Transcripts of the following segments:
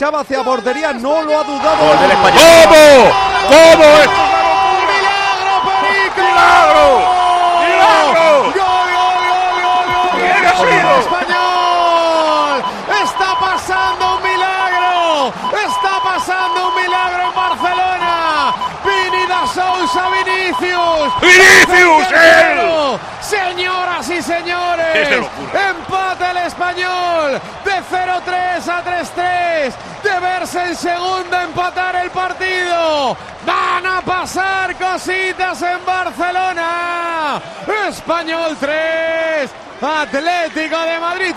Chava hacia portería, no lo ha dudado. Gol del Español. ¿Cómo es? ¡Milagro! ¡Milagro! ¡Gol! ¡Español! ¡Está pasando un milagro! ¡Está pasando un milagro en Barcelona! ¡Vini da Sousa, Vinicius! ¡Vinicius! ¡Él! Señoras y señores, empate el Español de 0-3 a 3-3, de verse en segunda empatar el partido. Van a pasar cositas en Barcelona. Español 3, Atlético de Madrid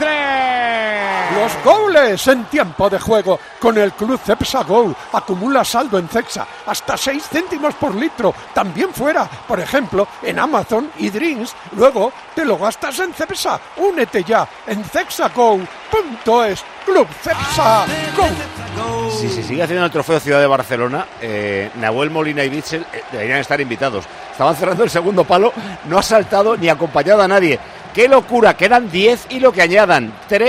3. Los goles en tiempo de juego con el Club Cepsa Go. Acumula saldo en Cepsa hasta 6 céntimos por litro. También fuera, por ejemplo, en Amazon y Drinks. Luego te lo gastas en Cepsa. Únete ya en cepsago.es. Club Cepsa Go. Si se sigue haciendo el trofeo Ciudad de Barcelona, Nahuel Molina y Bitzel deberían estar invitados. Estaban cerrando el segundo palo, no ha saltado ni acompañado a nadie. ¡Qué locura! Quedan 10 y lo que añadan,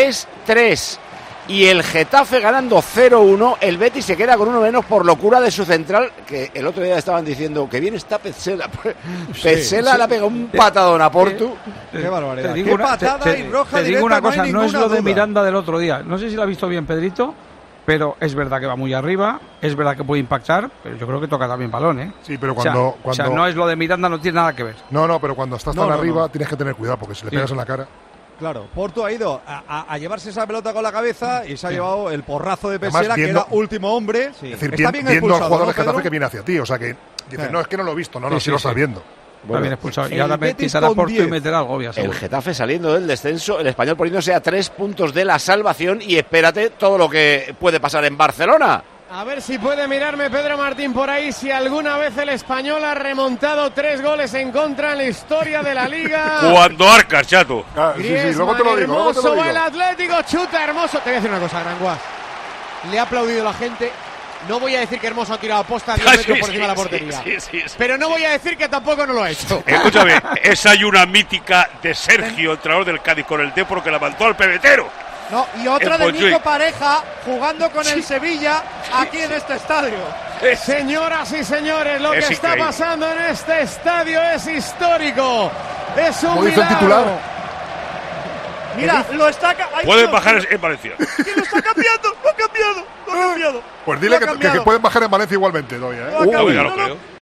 3-3. Y el Getafe ganando 0-1, el Betis se queda con uno menos por locura de su central, que el otro día estaban diciendo que bien está Petzela. Petzela le ha pegado un patadón a Portu. ¡Qué barbaridad! Te digo ¡Qué patada y roja! Te digo una cosa, hay no es lo de duda. Miranda del otro día. No sé si lo ha visto bien Pedrito, pero es verdad que va muy arriba, es verdad que puede impactar, pero yo creo que toca también balón, ¿eh? Sí, pero O sea, no es lo de Miranda, no tiene nada que ver. No, pero cuando estás tan arriba tienes que tener cuidado, porque si le pegas en la cara... Claro, Portu ha ido a llevarse esa pelota con la cabeza y se ha llevado el porrazo de Petzela, Además, viendo, que era último hombre. Es decir, Está bien viendo al expulsado, jugador ¿no, de Getafe Pedro? que viene hacia ti, o sea que dices, no, es que no lo he visto, sí lo estás viendo. Está bien expulsado. Y el ahora Betis quitará con Portu 10. y meterá al Gobia. El Getafe saliendo del descenso, el Español poniéndose a 3 puntos de la salvación y espérate todo lo que puede pasar en Barcelona. A ver si puede mirarme Pedro Martín por ahí, si alguna vez el Español ha remontado 3 goles en contra en la historia de la Liga. Cuando arcas, chato. Sí, luego te lo digo. Hermoso va el Atlético, chuta Hermoso. Te voy a decir una cosa, Granguas. Le ha aplaudido la gente. No voy a decir que Hermoso ha tirado posta a 10 metros por encima de la portería. Sí. Pero no voy a decir que tampoco no lo ha hecho. Escúchame, esa hay una mítica de Sergio, entrenador del Cádiz con el Depor, que levantó al pebetero. No, y otra El de Montjuic. Nico Pareja jugando con el Sevilla aquí en este estadio. Señoras y señores, lo que Es está increíble. pasando en este estadio es histórico. Es un Como dice el milagro. titular. Mira, lo está... Pueden bajar en Valencia. Que lo está cambiando, lo ha cambiado. Pues dile que pueden bajar en Valencia igualmente todavía, ¿eh? Lo ha cambiado. Ya lo creo.